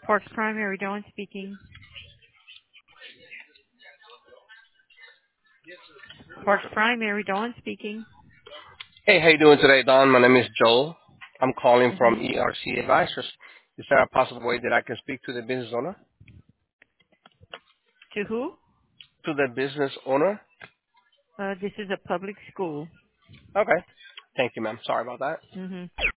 Parks Primary, Dawn speaking. Parks Primary, Dawn speaking. Hey, how you doing today, Don? My name is Joel. I'm calling from Hmm. ERC Advisors. Is there a possible way that I can speak to the business owner? To who? To the business owner? This is a public school. Okay. Thank you, ma'am. Sorry about that. Hmm.